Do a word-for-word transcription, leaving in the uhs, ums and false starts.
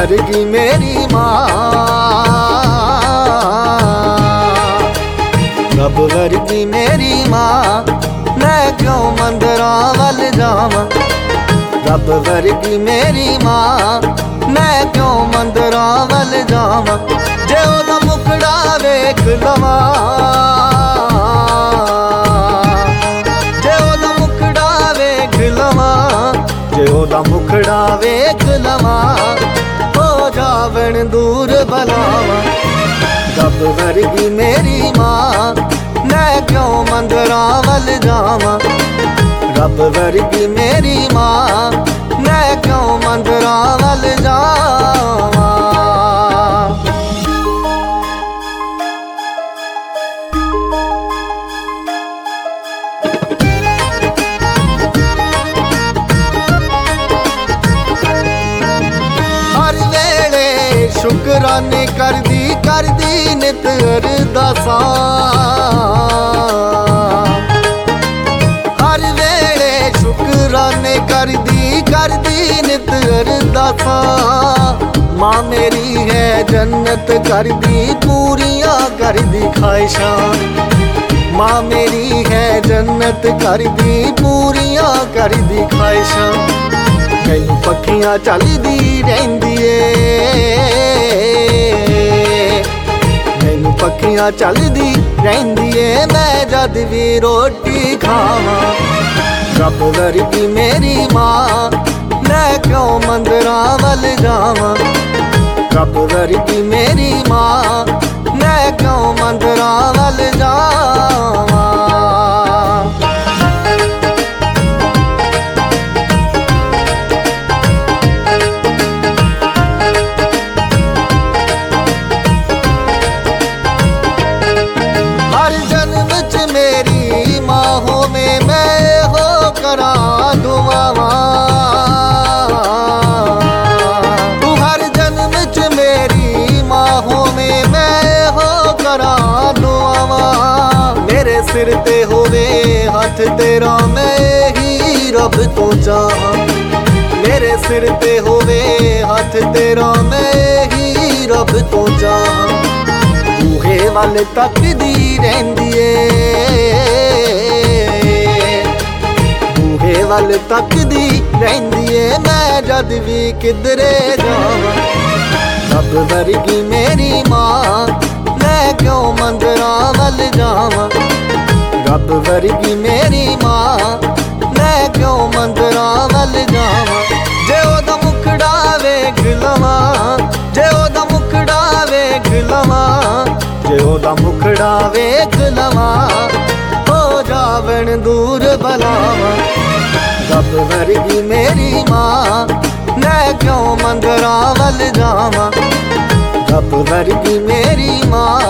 वर्गी मेरी माँ, रब वर्गी मेरी माँ, मैं क्यों मंदिरां वल जावां। रब वर्गी मेरी माँ, मैं क्यों मंदिरां वल जावां। जे ओदा मुखड़ा वेख लवां, जे ओदा मुखड़ा वेख लवां, जे ओदा मुखड़ा वेख लवां, हो जावण दूर बलावां। रब वर्गी मेरी माँ, मैं क्यों मंदिरां वल जावां। रब वर्गी मेरी माँ, मैं क्यों मंदिरां वल जावां। हर वेले शुकराने करदी करदी नित अरदासां। हर वेले शुकराने करदी करदी नित अरदासां। माँ मेरी है जन्नत करदी पूरियां करदी ख्वाहिशां। माँ मेरी है जन्नत करदी पूरियां करदी ख्वाहिशां। मैनू पक्खियां चलदी रहिंदी ए, मैनू पक्खियां चलदी रहिंदी ए, मैं जद भी रोटी खावां। रब वर्गी मेरी माँ, मैं क्यों मंदिरां वल जावां। रब वर्गी मेरी माँ, मैं क्यों मंदिरां वल जावां। हर जन्म च मेरी माँ होवे, मैं हो करां दुआवां। तू हर जन्म च मेरी माँ होवे, मैं हो करां दुआवां। मेरे सिर ते होवे हथ तेरा, मैं ही रब तो चाहां। मेरे सिर ते होवे हथ तेरा, मैं ही रब तो चाहां। बूहे वल तकदी रहिंदी ए, बूहे वल तकदी रहिंदी ए, मैं जद भी किधरे जावां। रब वर्गी मेरी माँ, मैं क्यों मंदिरां वल जावां। रब वर्गी मेरी माँ, मैं क्यों मंदिरां वल जावां। जे ओदा मुखड़ा वेख लवां, जे ओदा मुखड़ा वेख लवां, जे ओदा मुखड़ा वेख लवां, हो जावण दूर बलावां। रब वर्गी मेरी माँ, मैं क्यों मंदिरां वल जावां। रब वर्गी मेरी माँ,